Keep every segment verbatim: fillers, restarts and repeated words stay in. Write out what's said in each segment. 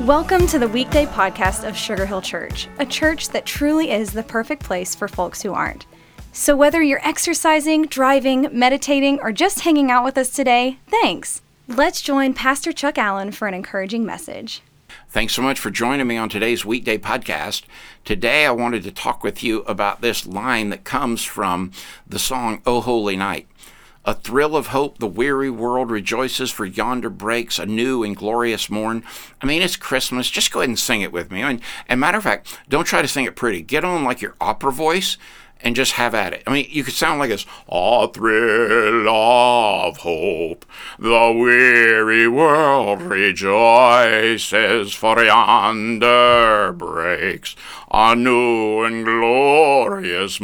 Welcome to the weekday podcast of Sugar Hill Church, a church that truly is the perfect place for folks who aren't. So whether you're exercising, driving, meditating, or just hanging out with us today, thanks. Let's join Pastor Chuck Allen for an encouraging message. Thanks so much for joining me on today's weekday podcast. Today I wanted to talk with you about this line that comes from the song, O Holy Night. A thrill of hope, the weary world rejoices, for yonder breaks a new and glorious morn. I mean, it's Christmas. Just go ahead and sing it with me. I mean, and matter of fact, don't try to sing it pretty. Get on like your opera voice and just have at it. I mean, you could sound like this. A thrill of hope, the weary world rejoices, for yonder breaks a new and glorious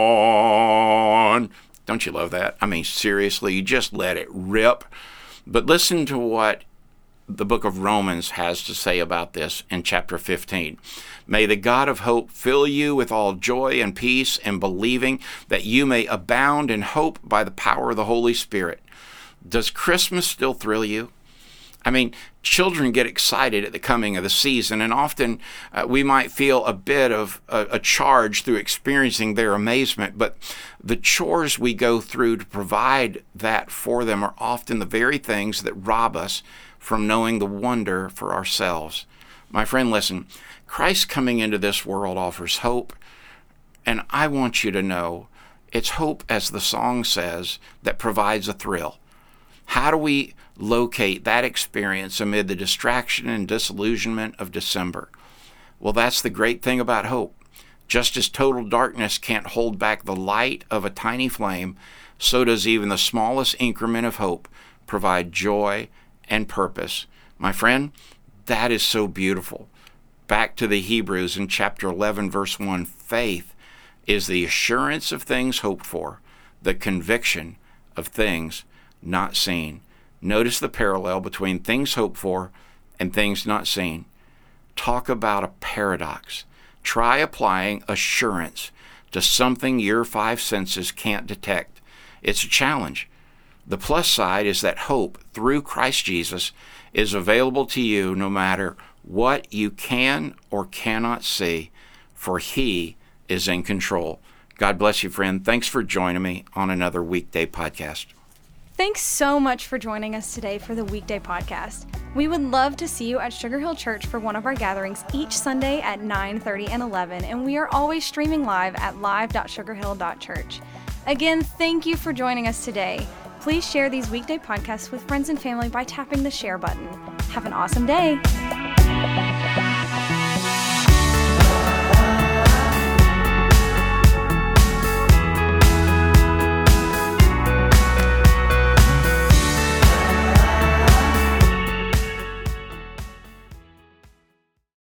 morn. Don't you love that? I mean, seriously, you just let it rip. But listen to what the book of Romans has to say about this in chapter fifteen. May the God of hope fill you with all joy and peace in believing, that you may abound in hope by the power of the Holy Spirit. Does Christmas still thrill you? I mean, children get excited at the coming of the season, and often uh, we might feel a bit of a, a charge through experiencing their amazement, but the chores we go through to provide that for them are often the very things that rob us from knowing the wonder for ourselves. My friend, listen, Christ coming into this world offers hope, and I want you to know it's hope, as the song says, that provides a thrill. How do we locate that experience amid the distraction and disillusionment of December? Well, that's the great thing about hope. Just as total darkness can't hold back the light of a tiny flame, so does even the smallest increment of hope provide joy and purpose. My friend, that is so beautiful. Back to the Hebrews in chapter eleven, verse one, faith is the assurance of things hoped for, the conviction of things not seen. Notice the parallel between things hoped for and things not seen. Talk about a paradox. Try applying assurance to something your five senses can't detect. It's a challenge. The plus side is that hope through Christ Jesus is available to you no matter what you can or cannot see, for He is in control. God bless you, friend. Thanks for joining me on another weekday podcast. Thanks so much for joining us today for the weekday podcast. We would love to see you at Sugar Hill Church for one of our gatherings each Sunday at nine thirty and eleven, and we are always streaming live at live dot sugar hill dot church. Again, thank you for joining us today. Please share these weekday podcasts with friends and family by tapping the share button. Have an awesome day.